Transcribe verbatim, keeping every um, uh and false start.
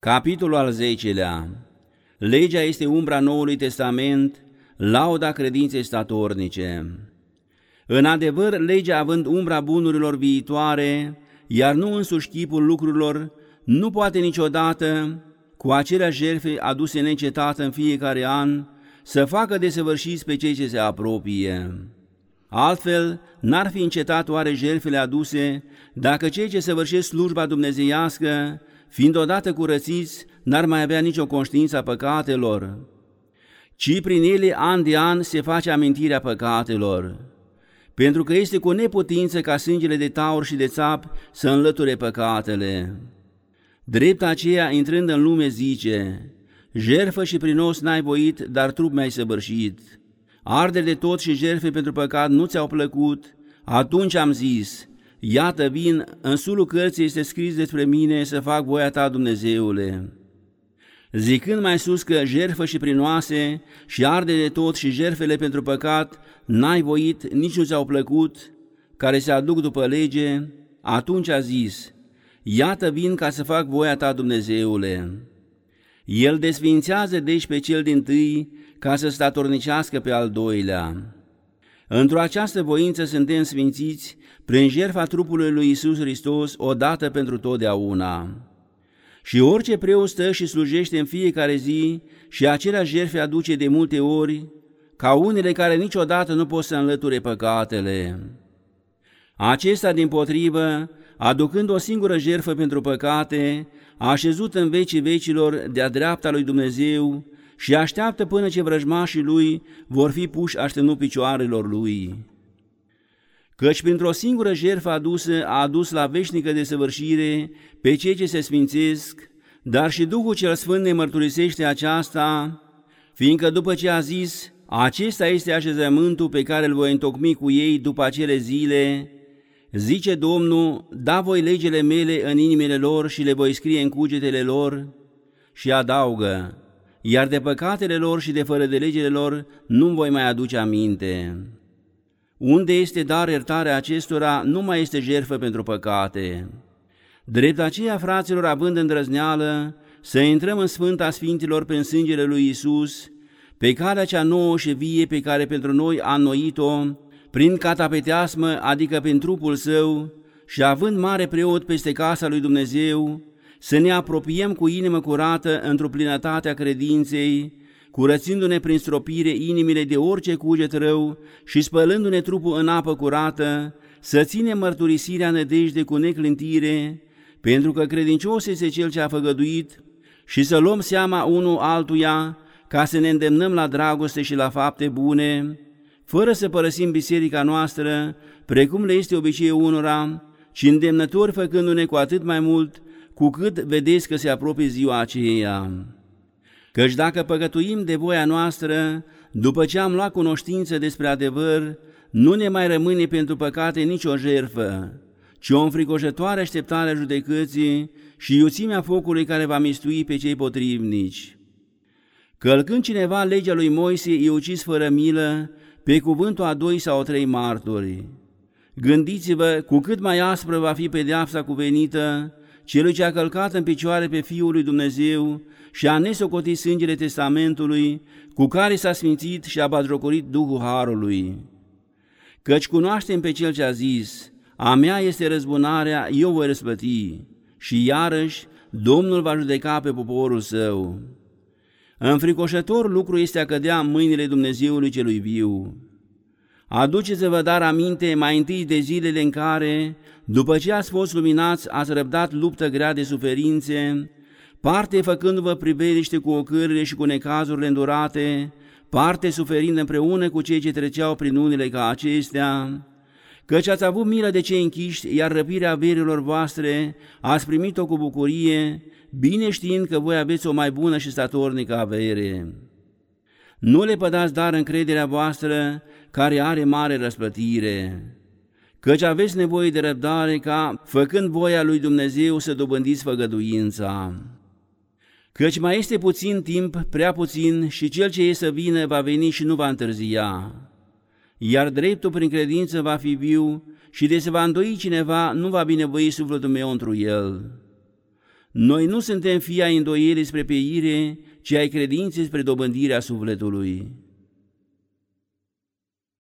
Capitolul al zecelea. Legea este umbra Noului Testament, lauda credinței statornice. În adevăr, legea având umbra bunurilor viitoare, iar nu însuși chipul lucrurilor, nu poate niciodată, cu aceleași jertfe aduse neîncetat în fiecare an, să facă desăvârșiți pe cei ce se apropie. Altfel, n-ar fi încetat oare jertfele aduse, dacă cei ce săvârșesc slujba dumnezeiască, fiind odată curățiți, n-ar mai avea nicio conștiință a păcatelor, ci prin ele an de an se face amintirea păcatelor, pentru că este cu neputință ca sângele de taur și de țap să înlăture păcatele. Drept aceea, intrând în lume, zice: jertfă și prinos n-ai voit, dar trup mi-ai săvârșit. Arderi de tot și jertfe pentru păcat nu ți-au plăcut. Atunci am zis: iată vin, în sulul cărții este scris despre mine să fac voia ta, Dumnezeule. Zicând mai sus că jertfă și prinoase și arderi de tot și jertfele pentru păcat n-ai voit, nici nu ți-au plăcut, care se aduc după lege, atunci a zis: iată vin ca să fac voia ta, Dumnezeule. El desfințează deci pe cel dintâi ca să statornicească pe al doilea. Într-o această voință suntem sfințiți prin jertfa trupului lui Iisus Hristos odată pentru totdeauna. Și orice preot stă și slujește în fiecare zi și aceleași jertfe aduce de multe ori, ca unele care niciodată nu pot să înlăture păcatele. Acesta, dimpotrivă, aducând o singură jertfă pentru păcate, a așezut în vecii vecilor de-a dreapta lui Dumnezeu și așteaptă până ce vrăjmașii lui vor fi puși așternut picioarelor lui. Căci printr-o singură jertfă adusă a adus la veșnică desăvârșire pe cei ce se sfințesc, dar și Duhul cel Sfânt ne mărturisește aceasta, fiindcă după ce a zis: acesta este așezământul pe care îl voi întocmi cu ei după acele zile, zice Domnul: da voi legile mele în inimile lor și le voi scrie în cugetele lor, și adaugă: iar de păcatele lor și de fără de legile lor nu voi mai aduce aminte. Unde este dar iertarea acestora, nu mai este jertfă pentru păcate. Drept aceea, fraților, având îndrăzneală, să intrăm în Sfânta Sfinților prin sângele lui Iisus, pe calea cea nouă și vie pe care pentru noi a înnoit-o, prin catapeteasmă, adică prin trupul său, și având mare preot peste casa lui Dumnezeu, să ne apropiem cu inimă curată într-o plinătatea credinței, curățindu-ne prin stropire inimile de orice cuget rău și spălându-ne trupul în apă curată, să ținem mărturisirea nădejde cu neclintire, pentru că credincios este Cel ce a făgăduit, și să luăm seama unul altuia, ca să ne îndemnăm la dragoste și la fapte bune, fără să părăsim biserica noastră, precum le este obiceiul unora, ci îndemnători făcându-ne cu atât mai mult, cu cât vedeți că se apropie ziua aceea. Căci dacă păcătuim de voia noastră, după ce am luat cunoștință despre adevăr, nu ne mai rămâne pentru păcate nicio jertfă, ci o înfricoșătoare așteptare a judecății și iuțimea focului care va mistui pe cei potrivnici. Călcând cineva legea lui Moise, e ucis fără milă, pe cuvântul a doi sau trei martori. Gândiți-vă cu cât mai aspră va fi pedeapsa cuvenită celui ce a călcat în picioare pe Fiul lui Dumnezeu și a nesocotit sângele testamentului cu care s-a sfințit și a batjocorit Duhul Harului. Căci cunoaștem pe Cel ce a zis: a mea este răzbunarea, eu voi răsplăti, și iarăși Domnul va judeca pe poporul său. Înfricoșător lucru este a cădea în mâinile Dumnezeului celui viu. Aduceți-vă dar aminte mai întâi de zilele în care, după ce ați fost luminați, ați răbdat luptă grea de suferințe, parte făcându-vă priveliște cu ocârile și cu necazurile îndurate, parte suferind împreună cu cei ce treceau prin unele ca acestea, căci ați avut milă de cei închiși, iar răpirea averilor voastre ați primit-o cu bucurie, bine știind că voi aveți o mai bună și statornică avere. Nu le pădați dar încrederea voastră, care are mare răsplătire, căci aveți nevoie de răbdare ca, făcând voia lui Dumnezeu, să dobândiți făgăduința. Căci mai este puțin timp, prea puțin, și cel ce e să vină va veni și nu va întârzia. Iar dreptul prin credință va fi viu și de se va îndoi cineva, nu va binevoi sufletul meu întru el. Noi nu suntem fii ai îndoielii spre peire, ci ai credinței spre dobândirea sufletului.